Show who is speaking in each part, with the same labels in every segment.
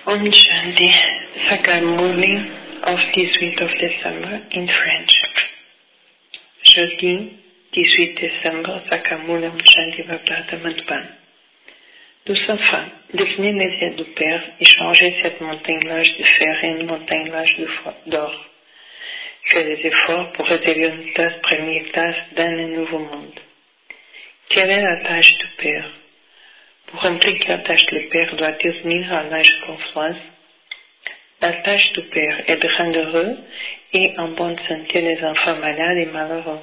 Speaker 1: On Shanti, Sakar morning of 18th of December in French. Jeudi 18 décembre, Sakamula Shanti Baptata Madban. Tous enfants, devenez les aides du Père et changez cette montagne-lâche de fer en une montagne-lâche d'or. Faites des efforts pour révéler une tasse, première tasse dans le nouveau monde. Quelle est la tâche du Père? Pour remplir la tâche du Père doit-il venir à l'âge de confiance? La tâche du Père est de rendre heureux et en bonne santé les enfants malades et malheureux.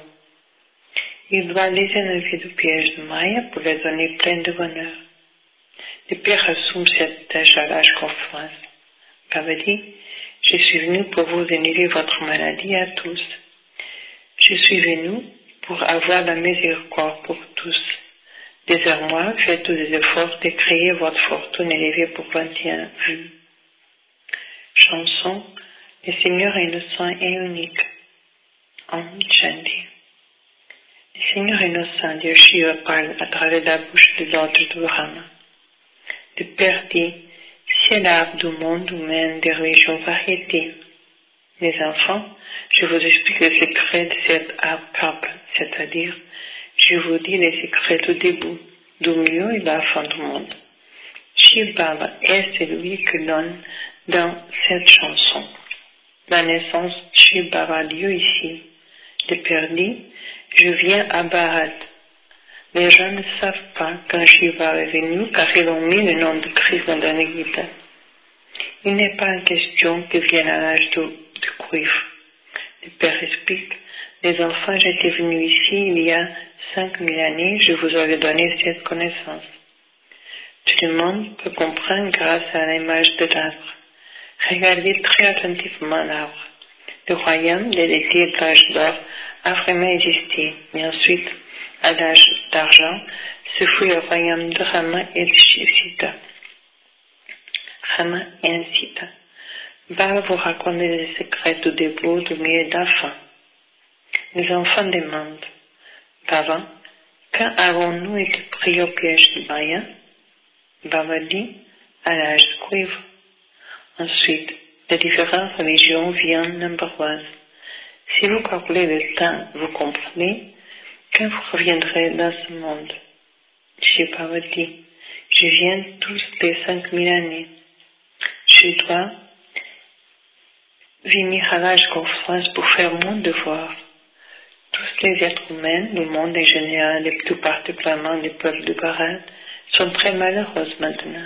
Speaker 1: Il doit les élever du piège de Maya pour les donner plein de bonheur. Le Père assume cette tâche à l'âge de confiance. Baba dit, je suis venu pour vous élever votre maladie à tous. Je suis venu pour avoir la miséricorde pour tous. Désormais, faites tous les efforts de créer votre fortune élevée pour 21 vues. Chanson, le Seigneur innocent et unique. Om Shanti. Le Seigneur innocent de Shiva parle à travers la bouche de l'ordre de Brahma. Le Père dit, c'est l'arbre du monde humain des religions variétés. Mes enfants, je vous explique le secret de cet arbre carpe, c'est-à-dire, je vous dis les secrets du début, du milieu et de la fin du monde. Shiv Baba est celui que donne dans cette chanson. La naissance de Shiv Baba a lieu ici. Le Père dit, je viens à Bharat. Les gens ne savent pas quand Shiv Baba est venu car ils ont mis le nom de Christ dans la Gita. Il n'est pas une question que vienne à l'âge du cuivre. Le Père explique, les enfants, j'étais venu ici il y a 5000 années, je vous avais donné cette connaissance. Tout le monde peut comprendre grâce à l'image de l'arbre. Regardez très attentivement l'arbre. Le royaume de l'été de l'âge d'or a vraiment existé, mais ensuite, à l'âge d'argent, ce fut le royaume de Rama et de Sita. Rama et Sita. Baba vous raconte les secrets du début, du milieu et de la fin. Les enfants demandent, Baba, quand avons-nous été pris au piège de Maya? Baba dit, à l'âge de cuivre. Ensuite, les différentes religions viennent nombreuses. Si vous calculez le temps, vous comprenez, quand vous reviendrez dans ce monde. Baba dit, je viens tous les 5000 années. Je dois venir à l'âge de confiance pour faire mon devoir. Tous les êtres humains du monde en général et tout particulièrement les peuples de Bharat sont très malheureux maintenant.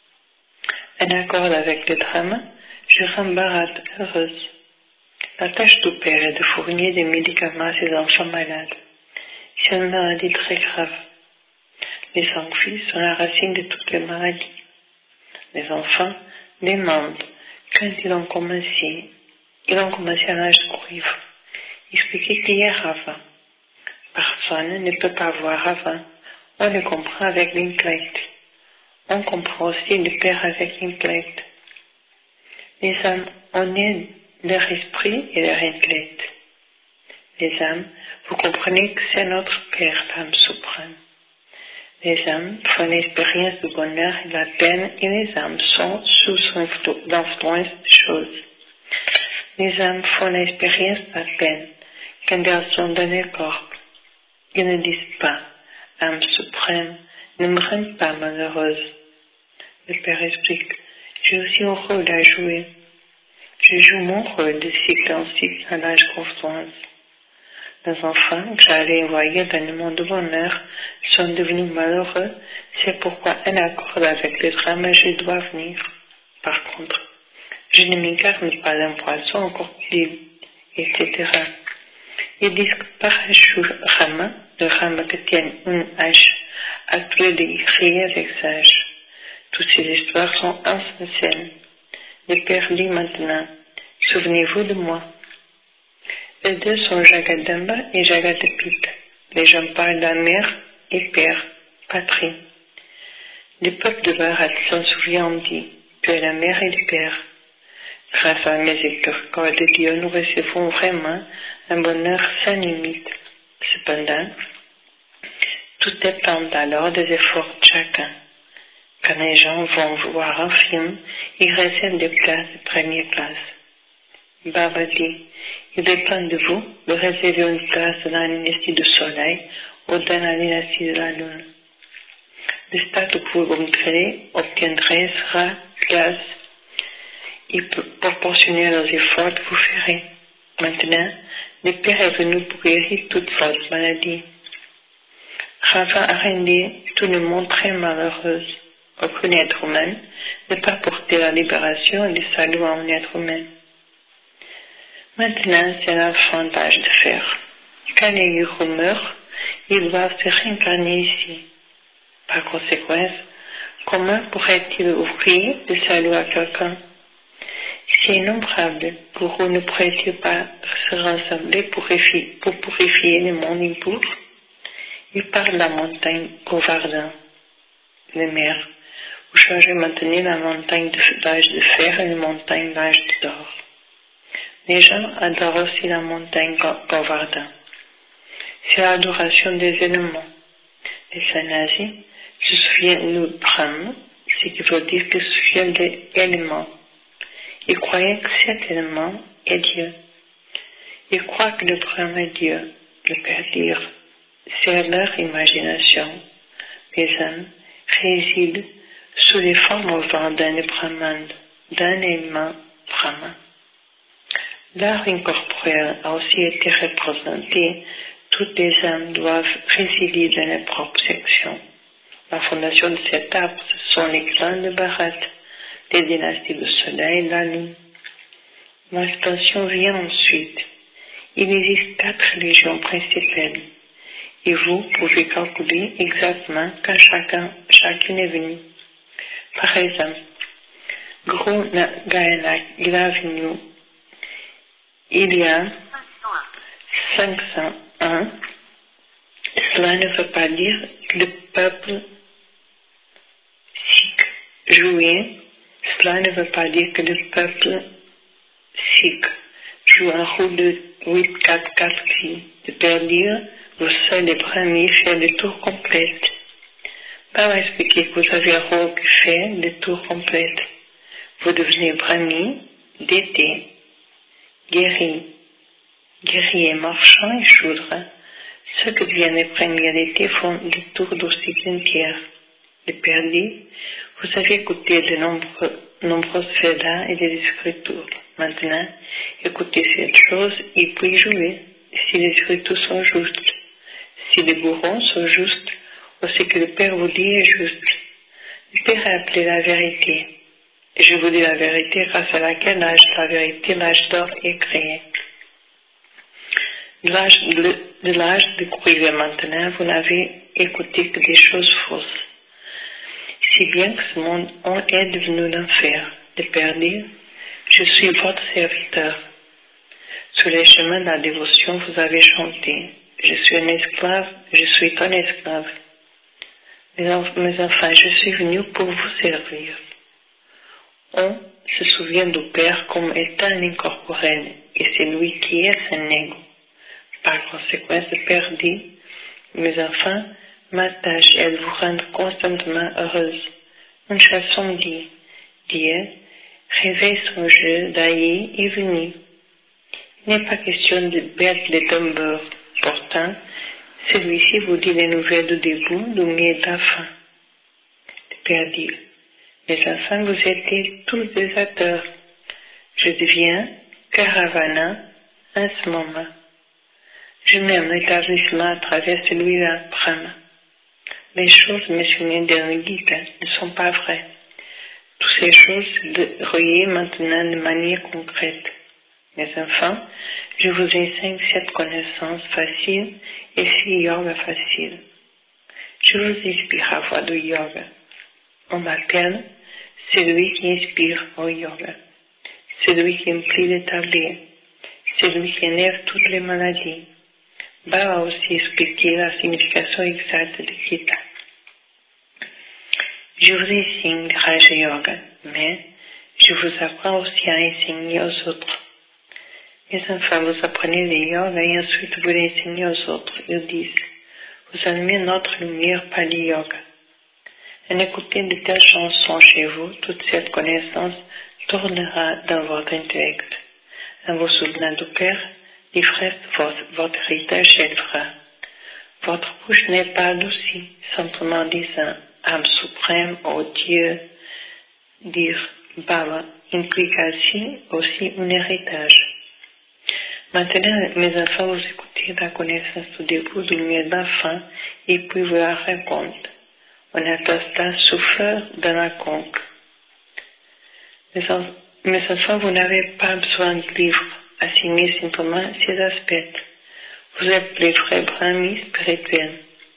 Speaker 1: En accord avec le drame, je rends Bharat heureuse. La tâche du Père est de fournir des médicaments à ses enfants malades. C'est une maladie très grave. Les enfants sont la racine de toutes les maladies. Les enfants demandent quand ils ont commencé à l'âge de cuivre. Expliquez qu'il y a Rava. Personne ne peut pas voir Rava. On le comprend avec l'intellect. On comprend aussi le Père avec l'intellect. Les âmes, on est leur esprit et leur intellect. Les âmes, vous comprenez que c'est notre Père, l'âme suprême. Les âmes font l'expérience du bonheur et de la peine et les âmes sont sous l'influence des choses. Les âmes font l'expérience de la peine quand elles sont dans le corps. Ils ne disent pas, âme suprême, ne me rends pas malheureuse. Le Père explique, j'ai aussi un rôle à jouer. Je joue mon rôle de cycle en cycle à l'âge de confiance. Les enfants que j'allais envoyer dans le monde de bonheur sont devenus malheureux, c'est pourquoi en accord avec le drame, je dois venir. Par contre, je ne m'incarne pas d'un poisson encore plus, etc. Ils disent que par Rama, le Rama que tient une hache, a tué des guerriers avec sa hache. Toutes ces histoires sont insensées. Le Père dit maintenant, souvenez-vous de moi. Les deux sont Jagadamba et Jagadapita. Les gens parlent de la mère et père, patrie. Le peuple de Bharat s'en souvient, on dit, tu es la mère et le père. Grâce à la miséricorde de Dieu, nous recevons vraiment un bonheur sans limite. Cependant, tout dépend alors des efforts de chacun. Quand les gens vont voir un film, ils réservent des places de première classe. Baba dit, il dépend de vous de réserver une place dans la dynastie du soleil ou dans la dynastie de la lune. Le statut que vous obtiendrez sera place et proportionnel aux efforts que vous ferez. Maintenant, le Père est venu pour guérir toute votre maladie. Rava a rendu tout le monde très malheureux. Aucun être humain ne peut apporter la libération et le salut à un être humain. Maintenant, c'est l'enfant d'âge de fer. Quand les héros meurent, ils doivent se réincarner ici. Par conséquent, comment pourrait-il offrir le salut à quelqu'un? Si innombrable, pourquoi ne pourrait-il pas se rassembler pour purifier le monde impur? Il parle de la montagne Govardhan, le maire. Vous changez maintenant la montagne d'âge de fer et la montagne d'âge d'or. Les gens adorent aussi la montagne Govardhan. C'est l'adoration des éléments. Les sannyasis se souviennent du Brahma, ce qui veut dire qu'ils se souviennent des éléments. Ils croyaient que cet élément est Dieu. Ils croient que le Brahma est Dieu, le Père dire. C'est leur imagination. Les âmes résident sous les formes au vent d'un Brahman, d'un élément Brahma. L'art incorporel a aussi été représenté. Toutes les âmes doivent résider dans leur propre section. La fondation de cet arbre, ce sont les clans de Bharat, les dynasties du soleil et de la lune. L'expansion vient ensuite. Il existe 4 religions principales. Et vous pouvez calculer exactement quand chacune est venue. Par exemple, Guru Nanak, il est venu il y a 501. Cela ne veut pas dire que le peuple sikh jouait. Cela ne veut pas dire que le peuple sikh joue un rôle de 8-4-4 qui de perdir. Vous seul les premiers faire le tour complet. Par expliquer que vous avez un rôle qui fait le tour complet. Vous devenez premier, d'été, guerrier marchand et choudre. Ceux qui deviennent les premiers d'été font le tour d'aussi qu'une pierre. Le Père dit, vous avez écouté de nombreuses Védas et des Écritures. Maintenant, écoutez cette chose et puis jouer si les Écritures sont justes. Si les bourrons sont justes, ou ce que le Père vous dit est juste. Le Père a appelé la vérité. Et je vous dis la vérité grâce à laquelle l'âge de la vérité, l'âge d'or, est créé. De l'âge de Kouivé maintenant, vous n'avez écouté que des choses fausses. Si bien que ce monde est devenu l'enfer. Le Père dit, je suis votre serviteur. Sur les chemins de la dévotion, vous avez chanté. Je suis un esclave, je suis ton esclave. Mes enfants, je suis venu pour vous servir. On se souvient du Père comme étant l'incorporel, et c'est lui qui est son ego. Par conséquent, le Père dit, mes enfants, ma tâche est de vous rendre constamment heureuse. Une chanson dit, Dieu, réveille son jeu d'ailleurs est venu. Il n'est pas question de battre les tambours. Pourtant, celui-ci vous dit les nouvelles du début, du milieu et de la fin. Le Père dit, mes enfants, vous êtes tous des acteurs. Je deviens Caravana en ce moment. Je mène l'établissement à travers celui-là, Brahma. Les choses mentionnées dans le Gita ne sont pas vraies. Toutes ces choses se reliées maintenant de manière concrète. Mes enfants, je vous enseigne cette connaissance facile et ce yoga facile. Je vous inspire à voix du yoga. On m'appelle celui qui inspire au yoga, celui qui implie l'établir, celui qui énerve toutes les maladies. Baba a aussi expliqué la signification exacte de Gita. Je vous enseigne le Raja Yoga, mais je vous apprends aussi à enseigner aux autres. Mes enfants, vous apprenez le yoga et ensuite vous l'enseignez aux autres. Ils disent, vous allumez notre lumière par le yoga. En écoutant de telles chansons chez vous, toute cette connaissance tournera dans votre intellect. En vous souvenant du Père, il reste votre héritage s'élèvera. Votre bouche n'est pas adoucie, simplement disant âme suprême, ô Dieu, dire Baba implique aussi un héritage. Maintenant, mes enfants, vous écoutez la connaissance au début du milieu de la fin et puis vous la raconte. On appelle cela souffleur dans la conque. Mes enfants, vous n'avez pas besoin de livres, assigner simplement ces aspects. Vous êtes les vrais brahmis spirituels,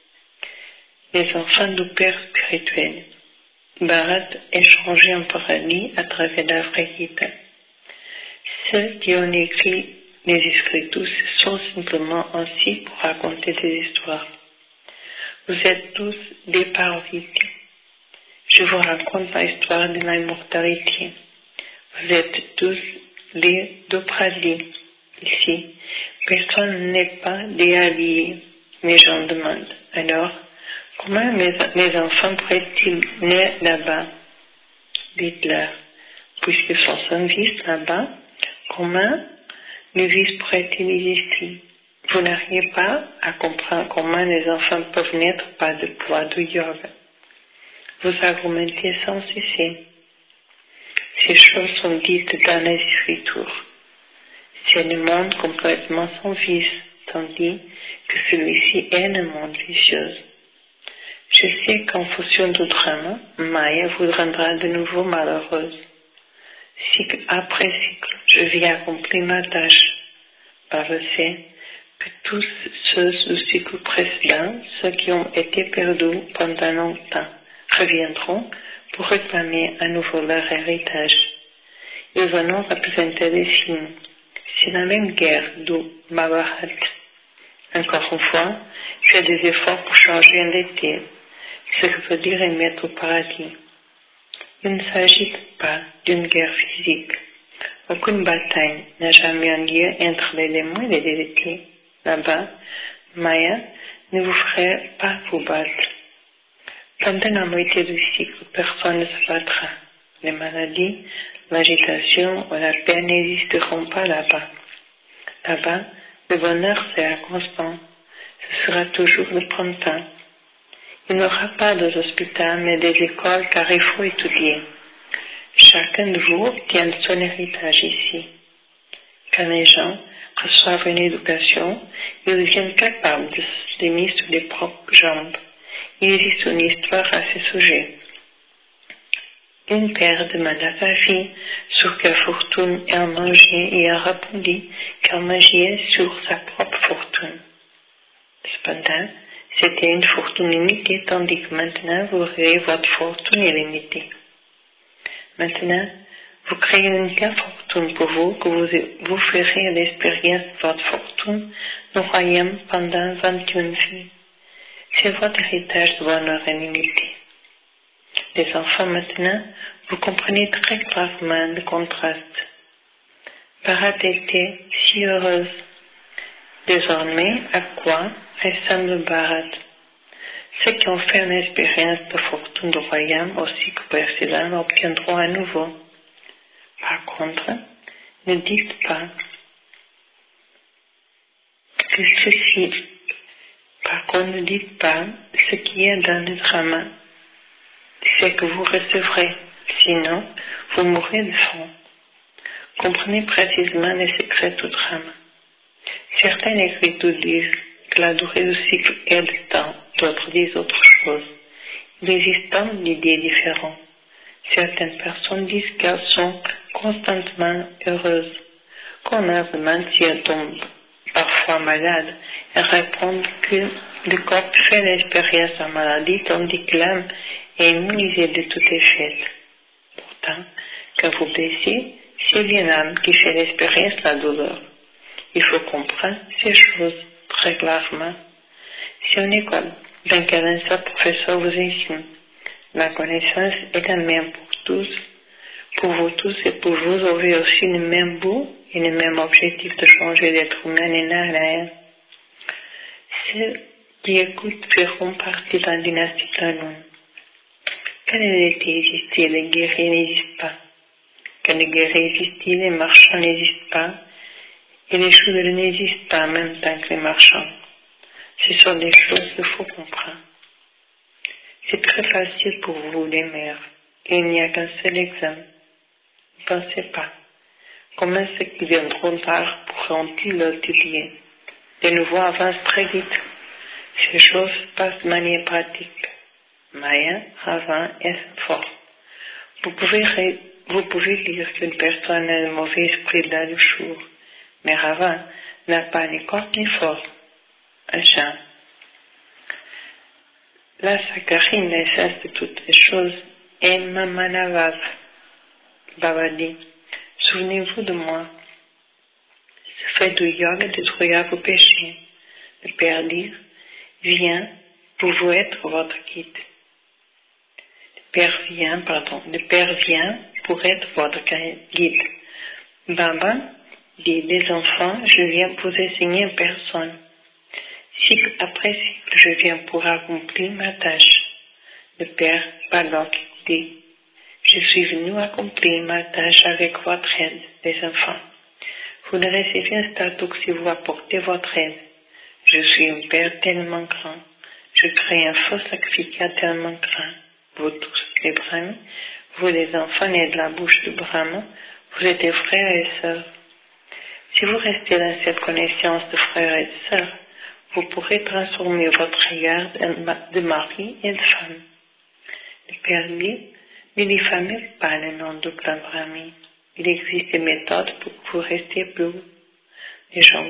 Speaker 1: les enfants du Père spirituel. Bharat est changé en paradis à travers la vraie Gita. Ceux qui ont écrit les Écritures sont simplement ainsi pour raconter des histoires. Vous êtes tous des parodies. Je vous raconte l'histoire de l'immortalité. Vous êtes tous des Dopradis. Ici, personne n'est pas des alliés. Les gens demandent. Alors, comment mes enfants pourraient-ils naître là-bas? Dites-leur. Puisque son son vit là-bas, comment le vice pourrait-il exister? Vous n'arrivez pas à comprendre comment les enfants peuvent naître par le poids du yoga. Vous argumentez sans cesser. Ces choses sont dites dans les Écritures. C'est le monde complètement sans vice, tandis que celui-ci est le monde vicieux. Je sais qu'en fonction du drame, Maya vous rendra de nouveau malheureuse. Cycle après cycle, je vais accomplir ma tâche. Par le fait que tous ceux du cycle précédent, ceux qui ont été perdus pendant longtemps, reviendront pour réclamer à nouveau leur héritage. Ils vont représenter les signes. C'est la même guerre du Mahabharat. Encore une fois, faites des efforts pour changer un l'été, ce que veut dire mettre au paradis. Il ne s'agit pas d'une guerre physique. Aucune bataille n'a jamais eu lieu entre les démons et les déités. Là-bas, Maya ne vous ferait pas vous battre. Pendant la moitié du cycle, personne ne se battra. Les maladies, l'agitation ou la peine n'existeront pas là-bas. Là-bas, le bonheur sera constant. Ce sera toujours le printemps. Il n'y aura pas des hôpitaux mais des écoles car il faut étudier. Chacun de vous tient son héritage ici. Quand les gens reçoivent une éducation, ils deviennent capables de se tenir sur les propres jambes. Il existe une histoire à ce sujet. Une père demanda à sa fille sur quelle fortune elle mangeait et elle répondit qu'elle mangeait sur sa propre fortune. Cependant, c'était une fortune limitée, tandis que maintenant vous aurez votre fortune illimitée. Maintenant, vous créez une telle fortune pour vous que vous ferez l'expérience de votre fortune au royaume pendant 21 vies. C'est votre héritage de bonheur illimité. Les enfants, maintenant, vous comprenez très clairement le contraste. Bharat était si heureuse. Désormais, à quoi ressemble Bharat? Ceux qui ont fait l'expérience de fortune du royaume au cycle précédent l'obtiendront à nouveau. Par contre, ne dites pas que ceci. Par contre, ne dites pas ce qui est dans le drame. C'est que vous recevrez. Sinon, vous mourrez de faim. Comprenez précisément les secrets du drame. Certaines écritures disent que la durée du cycle est le temps, d'autres disent autre chose. Il existe tant d'idées différentes. Certaines personnes disent qu'elles sont constamment heureuses. Quand on leur demande si elles tombent parfois malades, elles répondent que le corps fait l'expérience de la maladie tandis que l'âme est immunisée de toutes les fêtes. Pourtant, quand vous blessez, c'est bien l'âme qui fait l'expérience de la douleur. Il faut comprendre ces choses très clairement. C'est une école dans laquelle un seul professeur vous enseigne. La connaissance est la même pour tous. Pour vous tous et pour vous avez aussi le même but et le même objectif de changer d'être humain et narrateur. Ceux qui écoutent feront partie de la dynastie Talon. Quand l'été existe, les guerriers n'existent pas. Quand les guerriers existent, les marchands n'existent pas. Et les choses n'existent pas en même temps que les marchands. Ce sont des choses qu'il faut comprendre. C'est très facile pour vous, les mères. Et il n'y a qu'un seul exemple. Ne pensez pas. Comment ceux qui viendront tard pourront-ils l'utiliser? Les nouveaux avancent très vite. Ces choses passent de manière pratique. Maya, avant et fort. Vous pouvez dire qu'une personne a le mauvais esprit là le jour, mais Rava n'a pas ni corps ni force. Acham. La saccharine, l'essence de toutes les choses, est Mamanavav. Baba dit, souvenez-vous de moi. Ce fait de yoga détruira vos péchés. Le Père dit, viens pour vous être votre guide. Le Père vient pour être votre guide. Baba dit, les enfants, je viens pour enseigner personne. Cycle après cycle, je viens pour accomplir ma tâche. Le Père Balok dit, je suis venu accomplir ma tâche avec votre aide, les enfants. Vous ne recevez un statut que si vous apportez votre aide. Je suis un Père tellement grand. Je crée un faux sacrificat tellement grand. Vous tous, les Brahmes, vous les enfants nés de la bouche de Brahma, vous êtes des frères et sœurs. Si vous restez dans cette connaissance de frères et de sœurs, vous pourrez transformer votre regard de mari et de femme. Le Père dit, ne diffamez pas le nom de clan Brahmi. Il existe des méthodes pour que vous restiez plus haut. Les gens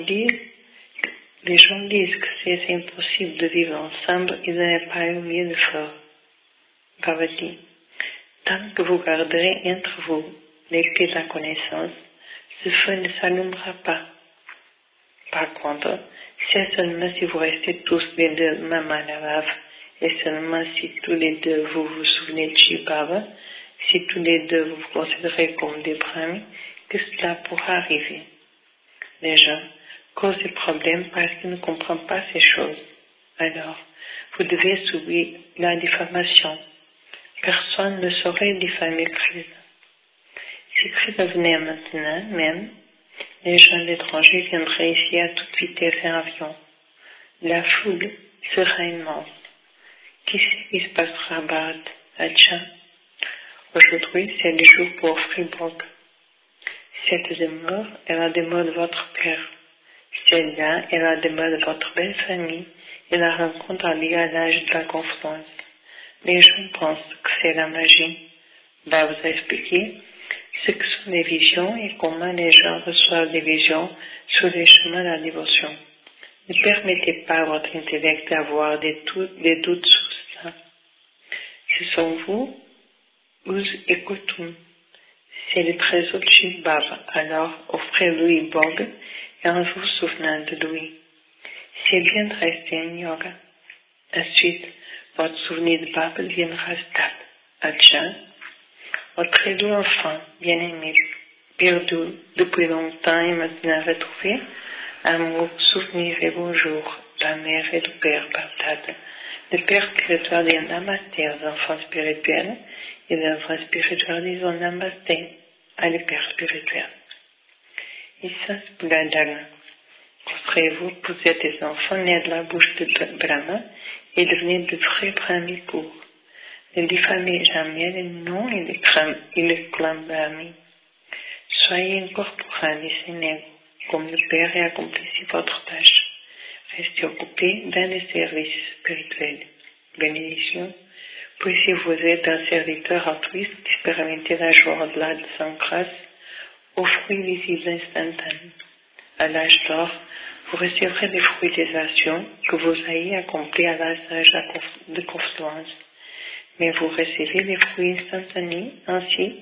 Speaker 1: disent que c'est impossible de vivre ensemble et de ne pas oublier de feu. Baba dit, tant que vous garderez entre vous l'épée de la connaissance, ce feu ne s'allumera pas. Par contre, c'est seulement si vous restez tous les deux Mamanavav, et seulement si tous les deux vous vous souvenez de Shibaba, si tous les deux vous vous considérez comme des Brahmis, que cela pourra arriver. Les gens causent des problèmes parce qu'ils ne comprennent pas ces choses. Alors, vous devez subir la diffamation. Personne ne saurait diffamer Krishna. Si Krishna venait maintenant même, les gens d'étrangers viendraient ici à toute vitesse en avion. La foule sera immense. Qui sait qui se passera à Bharat, Acha? Aujourd'hui, c'est le jour pour Fribourg. Cette demeure est la demeure de votre père. Celle-là est la demeure de votre belle famille et la rencontre a lieu à l'âge de la confluence. Les gens pensent que c'est la magie. Va vous expliquer ce que sont les visions et comment les gens reçoivent des visions sur les chemins de la dévotion. Ne permettez pas à votre intellect d'avoir des doutes sur ça. Ce sont vous, Uz et Kutum. C'est le trésor de Shiv Baba. Alors offrez-lui Bog et en vous souvenant de lui. C'est bien de rester en yoga. Ensuite, votre souvenir de Baba deviendra stable. Acha, votre doux enfant, bien-aimé, perdu depuis longtemps et maintenant retrouvé, amour, souvenir et bonjour, la mère et le père Baptade. Le père spirituel dit Namasté aux enfants spirituels et les enfants spirituels disent Namasté à le père spirituel. Issa Spuladana. Construisez-vous, vous êtes des enfants nés de la bouche de Brahma et devenez de vrais Brahmis purs. Ne diffamez jamais les noms et les clans Brahmi. Soyez incorporants et sénègres, comme le Père et accomplissez votre tâche. Restez occupés dans les services spirituels. Bénédiction. Puissiez-vous être un serviteur altruiste qui expérimentez la joie au-delà de son grâce, aux fruits visibles instantanés. À l'âge d'or, vous recevrez les fruits des actions que vous ayez accomplies à l'âge de confluence. Mais vous recevez les fruits instantanés ainsi,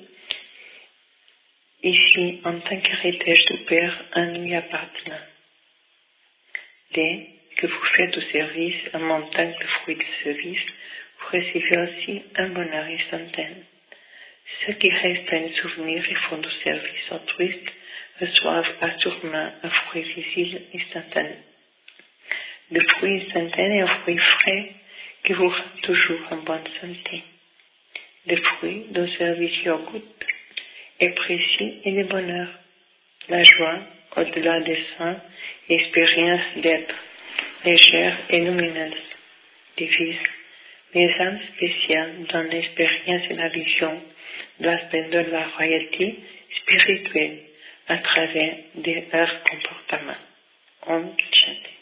Speaker 1: ici, en tant qu'héritage du Père, en lui appartenant. Dès que vous faites au service en montant le fruit du service, vous recevez aussi un bonheur instantané. Ceux qui restent un souvenir et font du service altruiste reçoivent assurément un fruit visible instantané. Le fruit instantané est un fruit frais qui vous rend toujours en bonne santé. les fruits dont servicio goûte est précis et le bonheur, la joie au-delà des sens, expérience d'être légère et lumineuse, divise, les âmes spéciales dans l'expérience et la vision de l'aspect de la royauté spirituelle à travers leur comportement. Om Shanti.